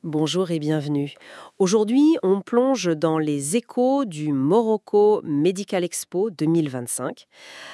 Bonjour et bienvenue. Aujourd'hui, on plonge dans les échos du Morocco Medical Expo 2025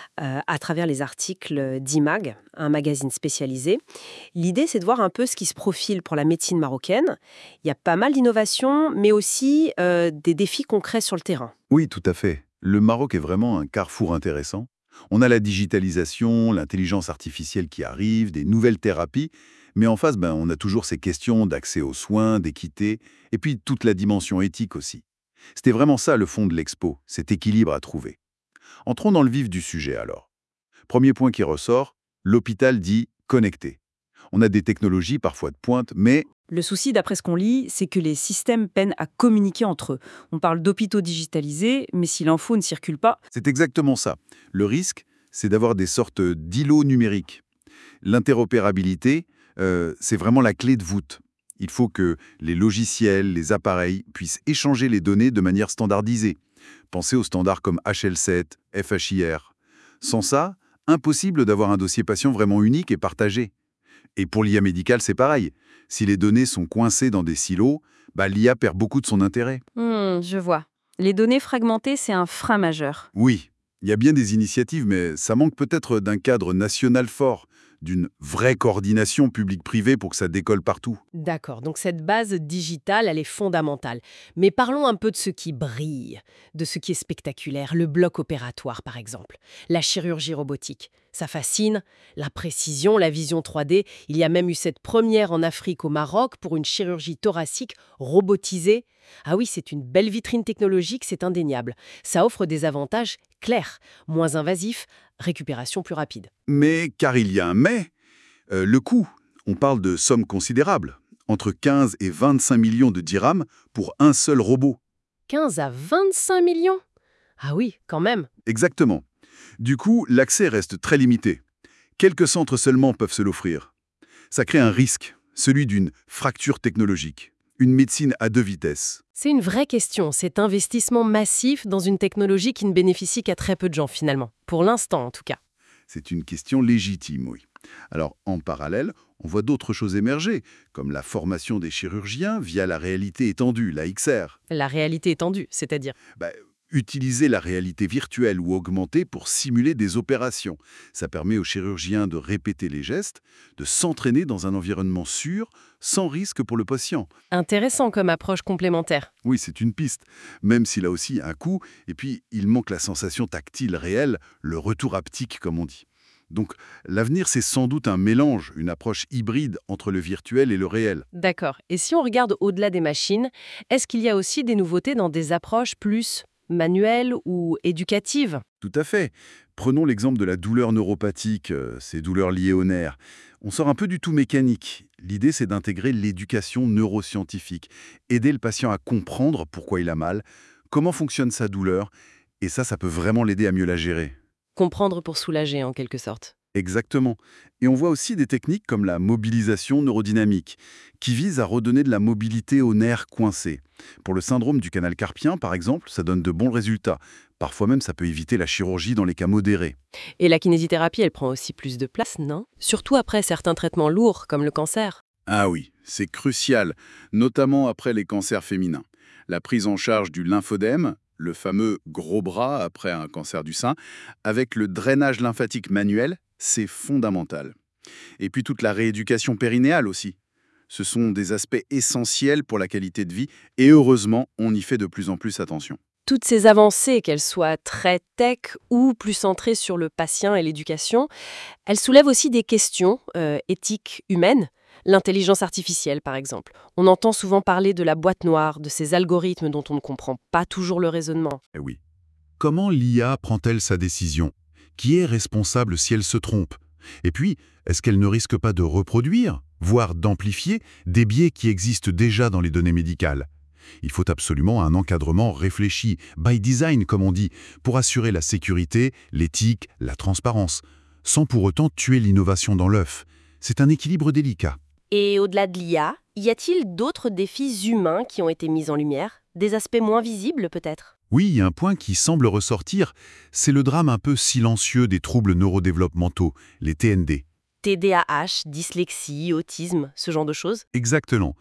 à travers les articles d'IMAG, un magazine spécialisé. L'idée, c'est de voir un peu ce qui se profile pour la médecine marocaine. Il y a pas mal d'innovations, mais aussi des défis concrets sur le terrain. Oui, tout à fait. Le Maroc est vraiment un carrefour intéressant. On a la digitalisation, l'intelligence artificielle qui arrive, des nouvelles thérapies, mais en face, on a toujours ces questions d'accès aux soins, d'équité, et puis toute la dimension éthique aussi. C'était vraiment ça le fond de l'expo, cet équilibre à trouver. Entrons dans le vif du sujet alors. Premier point qui ressort, l'hôpital dit connecté. On a des technologies parfois de pointe, mais Le souci, d'après ce qu'on lit, c'est que les systèmes peinent à communiquer entre eux. On parle d'hôpitaux digitalisés, mais si l'info ne circule pas, c'est exactement ça. Le risque, c'est d'avoir des sortes d'îlots numériques. L'interopérabilité, c'est vraiment la clé de voûte. Il faut que les logiciels, les appareils puissent échanger les données de manière standardisée. Pensez aux standards comme HL7, FHIR. Sans ça, impossible d'avoir un dossier patient vraiment unique et partagé. Et pour l'IA médicale, c'est pareil. Si les données sont coincées dans des silos, l'IA perd beaucoup de son intérêt. je vois. Les données fragmentées, c'est un frein majeur. Oui, il y a bien des initiatives, mais ça manque peut-être d'un cadre national fort, d'une vraie coordination publique-privée pour que ça décolle partout. D'accord, donc cette base digitale, elle est fondamentale. Mais parlons un peu de ce qui brille, de ce qui est spectaculaire, le bloc opératoire par exemple, la chirurgie robotique. Ça fascine, la précision, la vision 3D. Il y a même eu cette première en Afrique au Maroc pour une chirurgie thoracique robotisée. Ah oui, c'est une belle vitrine technologique, c'est indéniable. Ça offre des avantages clairs, moins invasifs, récupération plus rapide. Mais, car il y a un mais, le coût, on parle de sommes considérables, entre 15 et 25 millions de dirhams pour un seul robot. 15 à 25 millions? Ah oui, quand même. Exactement. Du coup, l'accès reste très limité. Quelques centres seulement peuvent se l'offrir. Ça crée un risque, celui d'une fracture technologique, une médecine à deux vitesses. C'est une vraie question, cet investissement massif dans une technologie qui ne bénéficie qu'à très peu de gens finalement. Pour l'instant en tout cas. C'est une question légitime, oui. Alors, en parallèle, on voit d'autres choses émerger, comme la formation des chirurgiens via la réalité étendue, la XR. La réalité étendue, c'est-à-dire. Bah, utiliser la réalité virtuelle ou augmentée pour simuler des opérations. Ça permet aux chirurgiens de répéter les gestes, de s'entraîner dans un environnement sûr, sans risque pour le patient. Intéressant comme approche complémentaire. Oui, c'est une piste, même s'il a aussi un coût, et puis il manque la sensation tactile réelle, le retour haptique comme on dit. Donc l'avenir, c'est sans doute un mélange, une approche hybride entre le virtuel et le réel. D'accord. Et si on regarde au-delà des machines, est-ce qu'il y a aussi des nouveautés dans des approches plus manuelles ou éducatives? Tout à fait. Prenons l'exemple de la douleur neuropathique, ces douleurs liées au nerf. On sort un peu du tout mécanique. L'idée, c'est d'intégrer l'éducation neuroscientifique, aider le patient à comprendre pourquoi il a mal, comment fonctionne sa douleur, et ça peut vraiment l'aider à mieux la gérer. Comprendre pour soulager en quelque sorte. Exactement. Et on voit aussi des techniques comme la mobilisation neurodynamique, qui visent à redonner de la mobilité aux nerfs coincés. Pour le syndrome du canal carpien, par exemple, ça donne de bons résultats. Parfois même, ça peut éviter la chirurgie dans les cas modérés. Et la kinésithérapie, elle prend aussi plus de place, non? Surtout après certains traitements lourds comme le cancer. Ah oui, c'est crucial, notamment après les cancers féminins. La prise en charge du lymphodème, le fameux gros bras après un cancer du sein, avec le drainage lymphatique manuel, c'est fondamental. Et puis toute la rééducation périnéale aussi. Ce sont des aspects essentiels pour la qualité de vie et heureusement, on y fait de plus en plus attention. Toutes ces avancées, qu'elles soient très tech ou plus centrées sur le patient et l'éducation, elles soulèvent aussi des questions éthiques humaines. L'intelligence artificielle, par exemple. On entend souvent parler de la boîte noire, de ces algorithmes dont on ne comprend pas toujours le raisonnement. Eh oui. Comment l'IA prend-elle sa décision? Qui est responsable si elle se trompe? Et puis, est-ce qu'elle ne risque pas de reproduire, voire d'amplifier, des biais qui existent déjà dans les données médicales? Il faut absolument un encadrement réfléchi, by design comme on dit, pour assurer la sécurité, l'éthique, la transparence, sans pour autant tuer l'innovation dans l'œuf. C'est un équilibre délicat. Et au-delà de l'IA, y a-t-il d'autres défis humains qui ont été mis en lumière? Des aspects moins visibles peut-être? Oui, un point qui semble ressortir, c'est le drame un peu silencieux des troubles neurodéveloppementaux, les TND. TDAH, dyslexie, autisme, ce genre de choses? Exactement.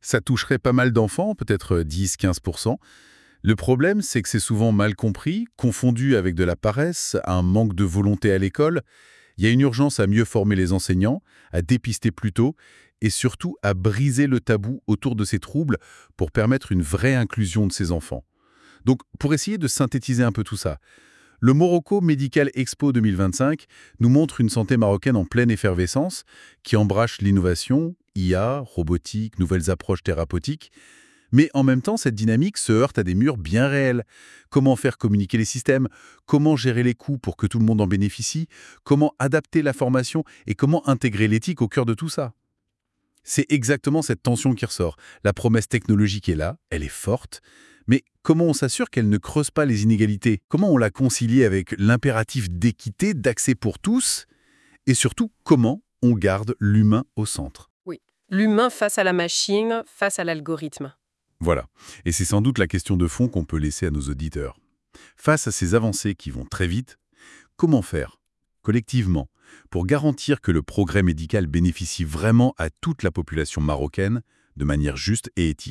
Ça toucherait pas mal d'enfants, peut-être 10-15%. Le problème, c'est que c'est souvent mal compris, confondu avec de la paresse, un manque de volonté à l'école. Il y a une urgence à mieux former les enseignants, à dépister plus tôt et surtout à briser le tabou autour de ces troubles pour permettre une vraie inclusion de ces enfants. Donc, pour essayer de synthétiser un peu tout ça, le Morocco Medical Expo 2025 nous montre une santé marocaine en pleine effervescence qui embrasse l'innovation, IA, robotique, nouvelles approches thérapeutiques. Mais en même temps, cette dynamique se heurte à des murs bien réels. Comment faire communiquer les systèmes? Comment gérer les coûts pour que tout le monde en bénéficie? Comment adapter la formation? Et comment intégrer l'éthique au cœur de tout ça? C'est exactement cette tension qui ressort. La promesse technologique est là, elle est forte. Mais comment on s'assure qu'elle ne creuse pas les inégalités? Comment on la concilie avec l'impératif d'équité, d'accès pour tous? Et surtout, comment on garde l'humain au centre? Oui. L'humain face à la machine, face à l'algorithme. Voilà. Et c'est sans doute la question de fond qu'on peut laisser à nos auditeurs. Face à ces avancées qui vont très vite, comment faire, collectivement, pour garantir que le progrès médical bénéficie vraiment à toute la population marocaine de manière juste et éthique?